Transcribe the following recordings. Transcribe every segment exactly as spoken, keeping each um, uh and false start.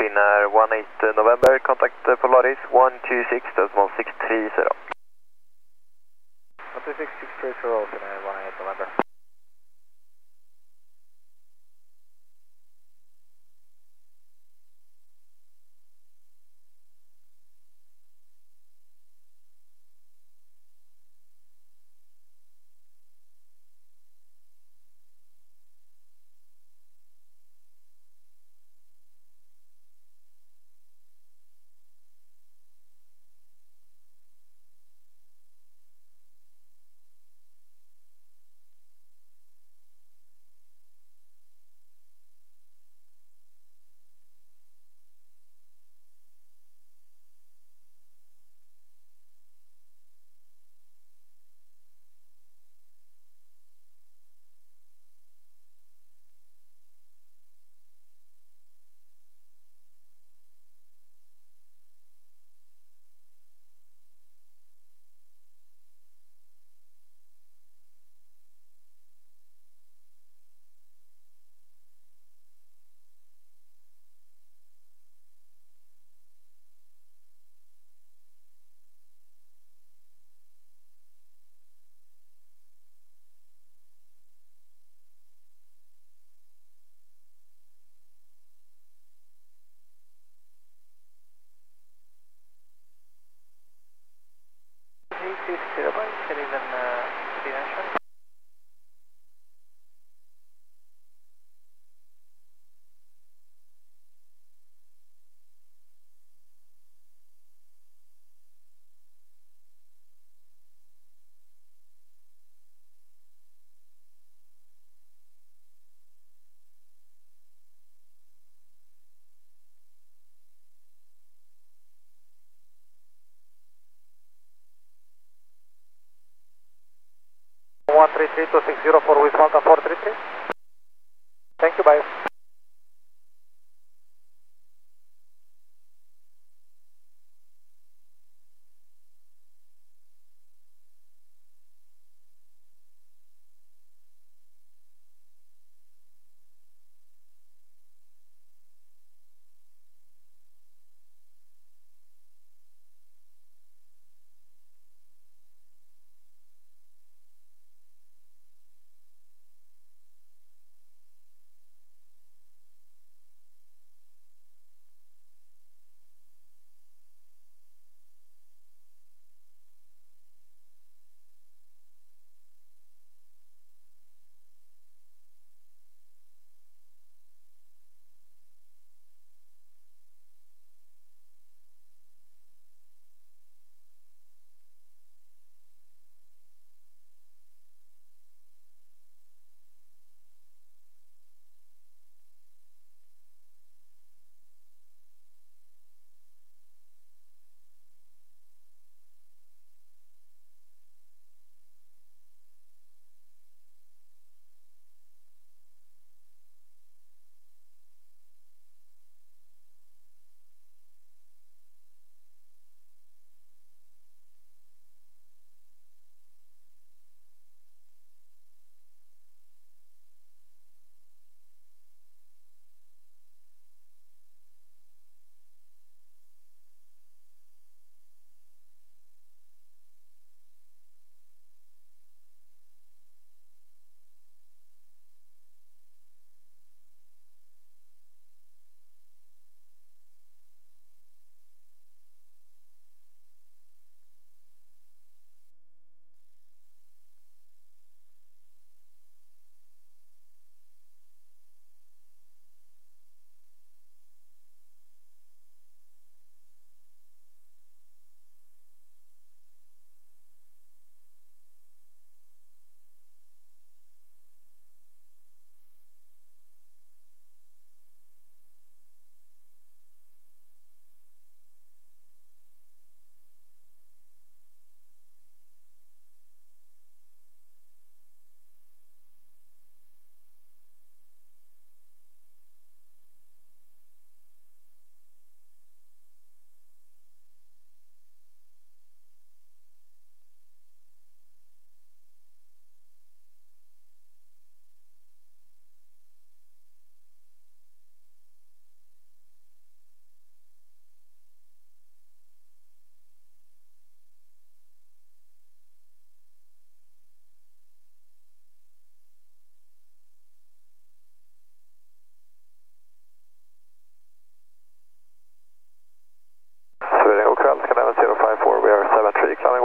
Finnair one eight November, contact Polaris one two six decimal six three zero. one two six six three zero, Finnair one eight November. three six zero by Sullivan uh, International. one three three two six zero four with Malta four three three. Thank you, bye.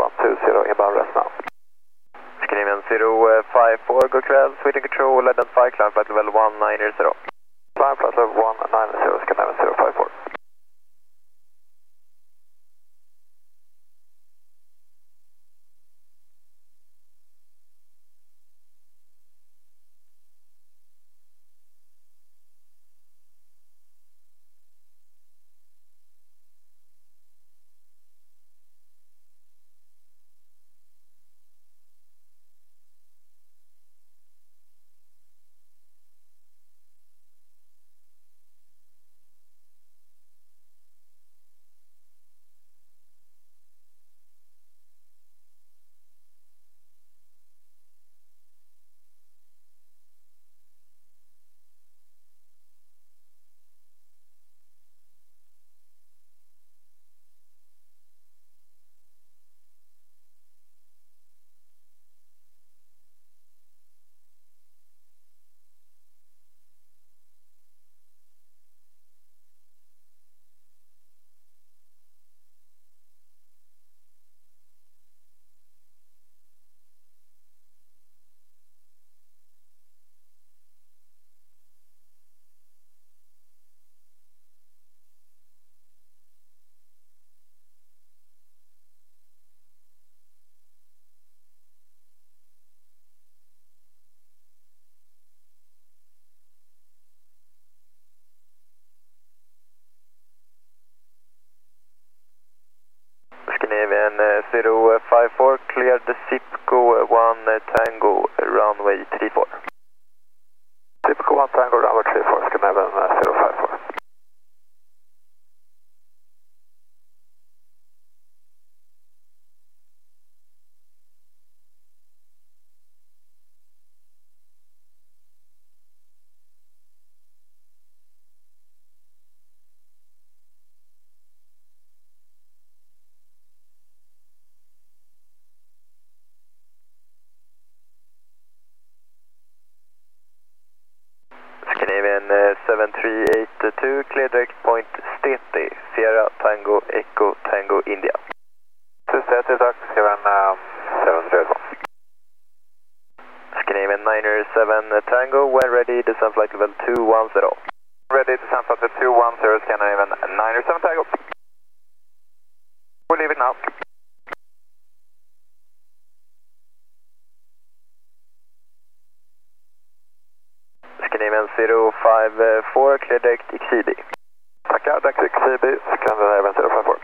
one two zero, inbound rest now. Scandinavian zero five four, god kväll, Sweden Control, identify climb flight level one nine zero. Climb flight level one nine zero, Scandinavian zero five four. Scandinavian zero five four, cleared the Zipco one Tango, runway three four. Zipco one Tango, runway three four, Scandinavian zero five four. Scandinavian seven three eight two, clear direct point Stete, Sierra Tango Echo Tango India. To Stete, tack, seven seven three one. Scandinavian nine seven Tango, when ready, descent flight level two one zero. Ready, descent flight level two one zero, Scandinavian nine seven Tango. We'll leave it now. Scandinavian zero five four, clear direct Exidi. Tackar, tack Exidi, Scandinavian zero five four.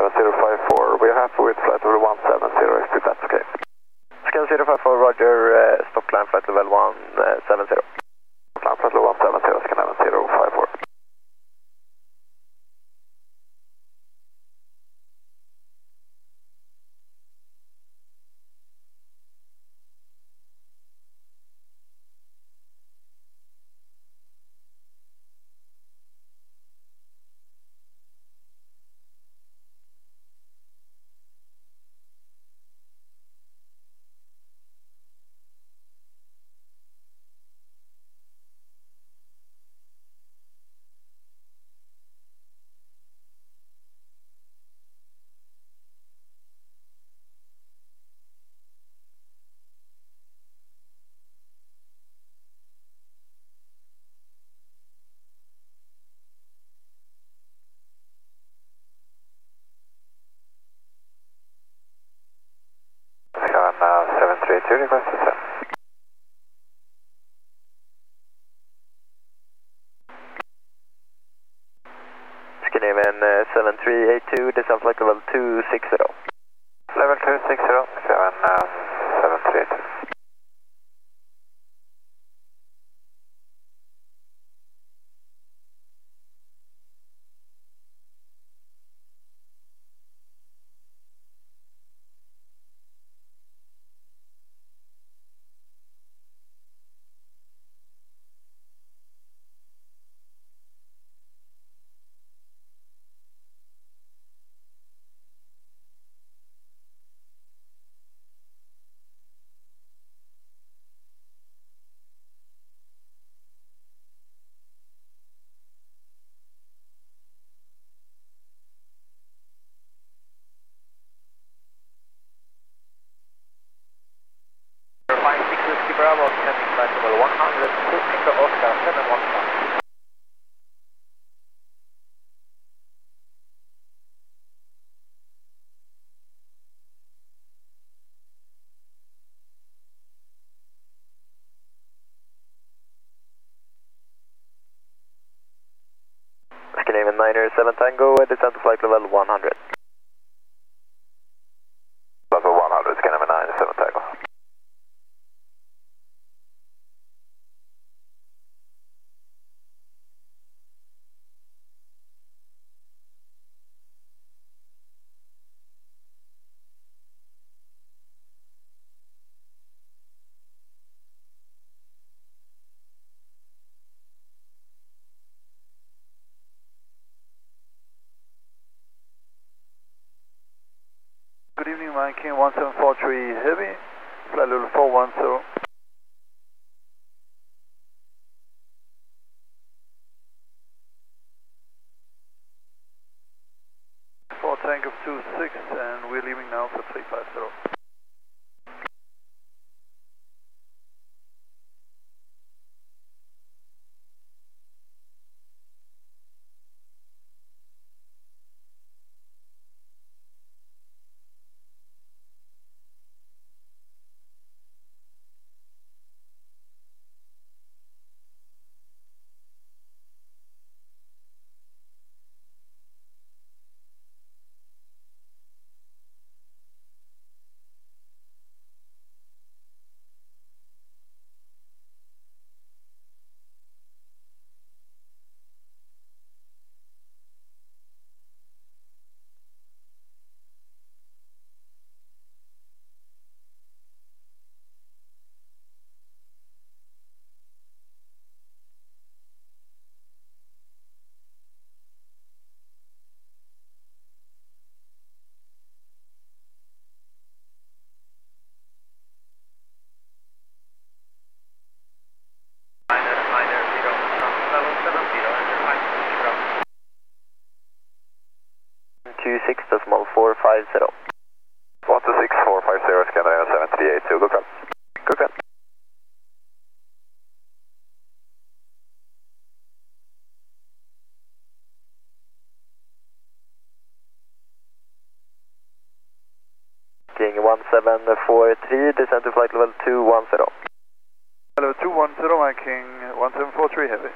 eleven zero five four, we're happy with flight level one seven zero, if that's okay. Scan zero five four, roger, uh, stop climb flight level one seven zero. Climb flight level one seven zero, scan eleven zero five four. seven three two, request to send. Scandinavian uh, seven three eight two, descent flight level two six zero. Level two six zero, seven, um, seven three eight two. five six Whiskey Bravo, descending flight level one hundred, pushing the Oscar seven one one. Scandinavian niner seven Tango, descent to flight level one hundred. Level one hundred, Scandinavian niner seven Tango. Good evening, Viking one seven four three Heavy, flight level four one zero. four tank of two six, and we're leaving now for three five zero. two six decimal four five zero. one two six four five zero, Scandinavian seven three eight two, good call. Good call. King one seven four three, descent to flight level two one zero. Level two one zero, Viking one seven four three Heavy.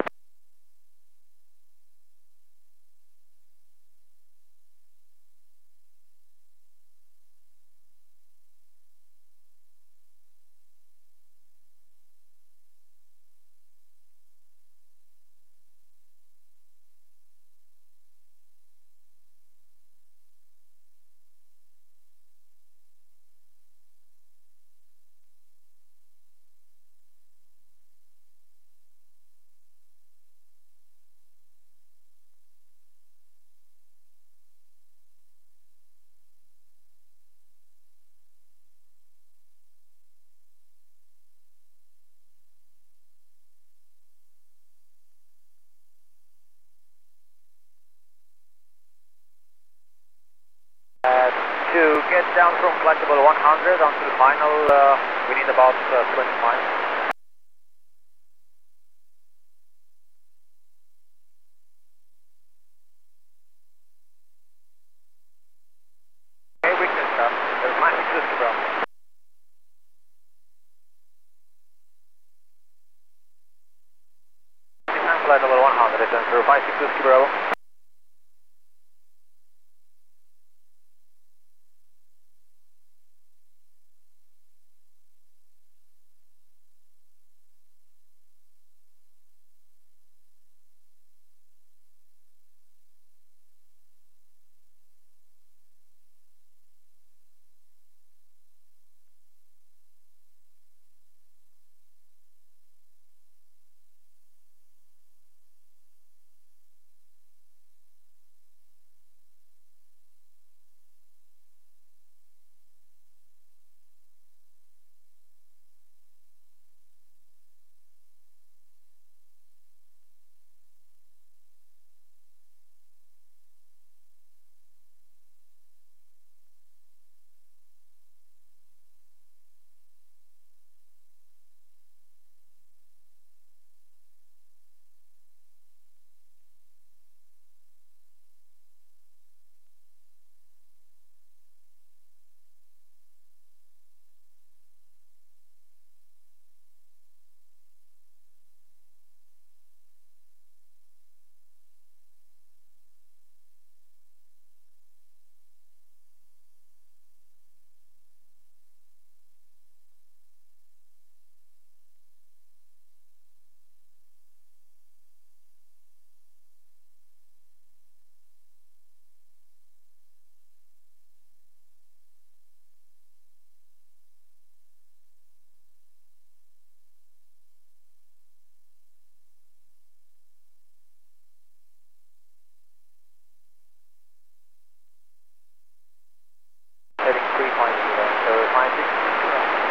get down from flight level one hundred until final, uh, we need about uh, twenty miles. Okay, witness that. There's nine six Whiskey Bravo. Descend flight level one hundred, and zero five six Whiskey Bravo. Heading three point zero, so nine six Whiskey Bravo.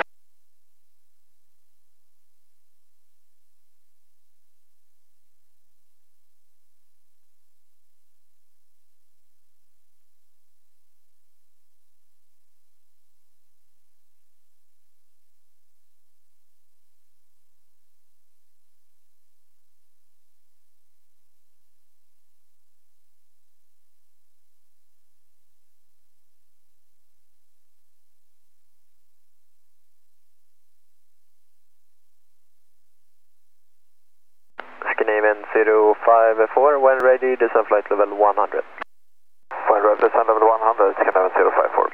Scandinavian zero five four, when ready, descend flight level one hundred. When ready, descend level one hundred, Scandinavian zero five four.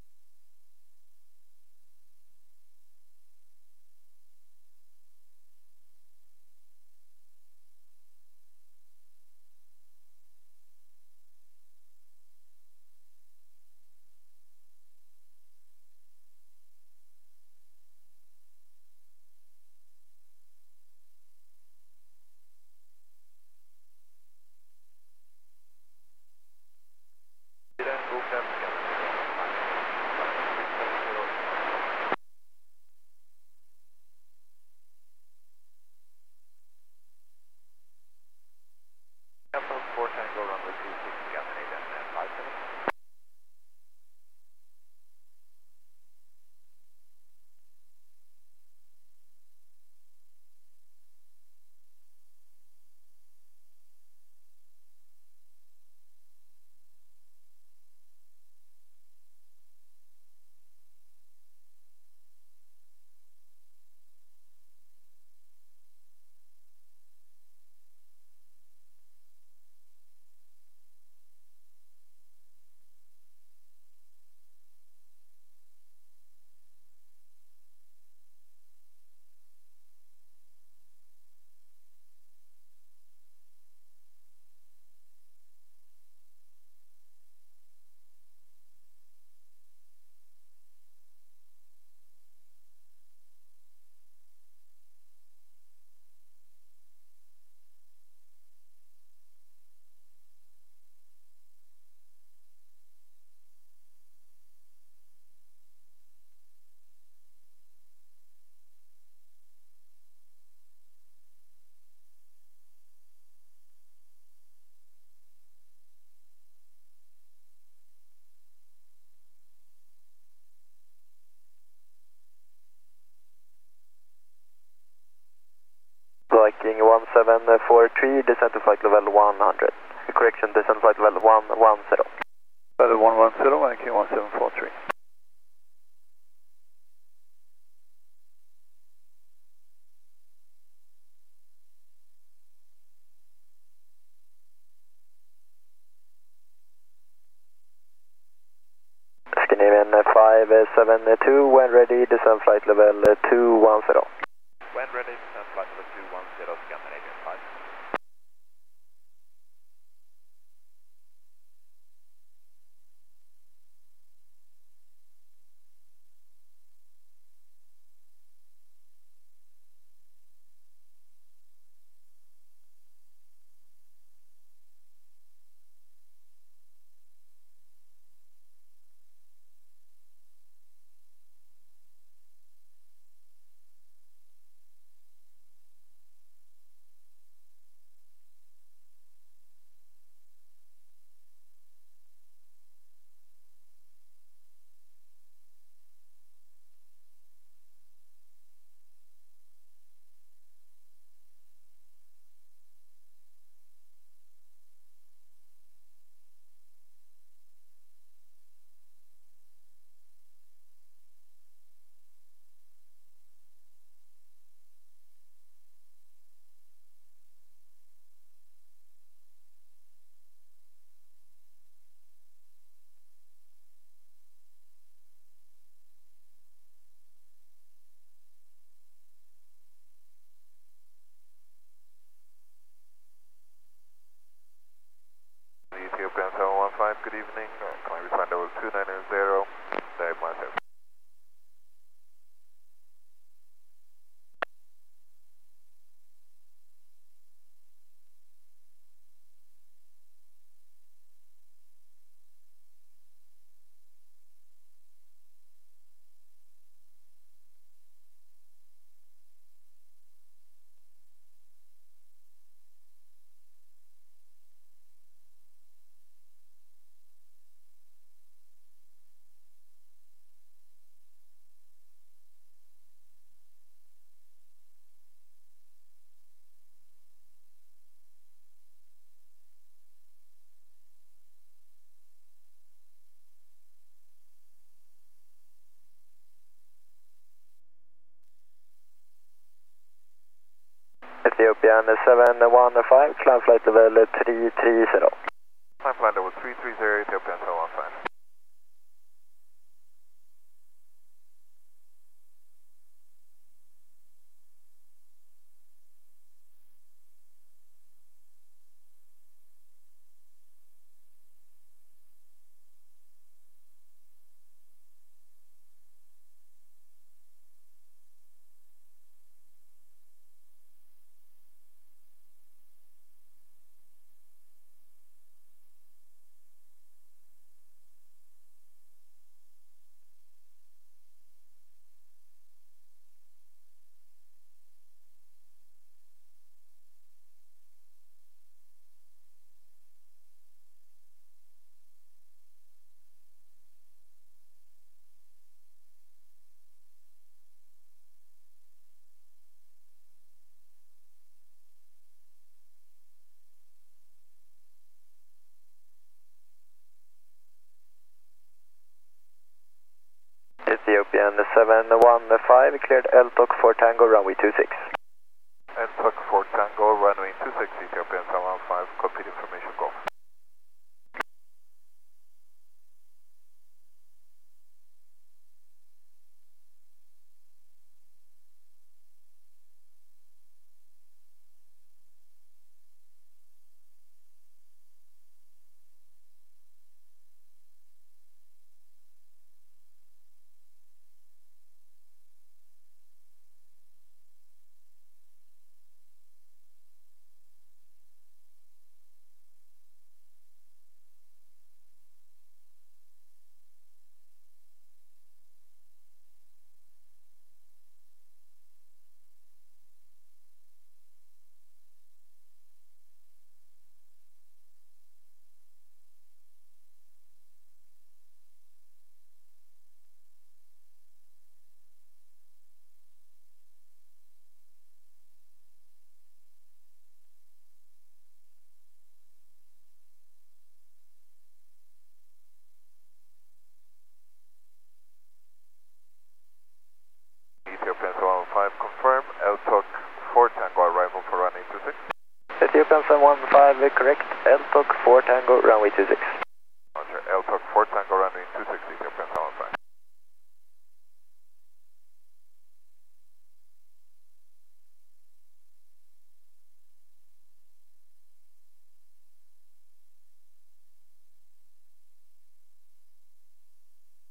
four Tango runway two six Scandinavian five seven. one seven four three, descent to flight level one hundred. Correction, descent flight level one one zero. Level one one zero, Y K one seven four three. Scandinavian five seven two, when ready, descent flight level two one zero. When ready, descent flight level two one zero, Scandinavian five. Ethiopian seven one five, good evening. Can we find level two nine zero? Dave myself. Ethiopian seven one five, climb flight level three three zero. Climb flight level three three zero, Ethiopian seven one five. Ethiopian seven one five, cleared L T O C for Tango, runway two six. L T O C for Tango, runway two six, Ethiopian seven one five, cockpit information go. one five, correct. L T O C four Tango, runway two six. Roger, L T O C four Tango, runway two six, Ethiopian seven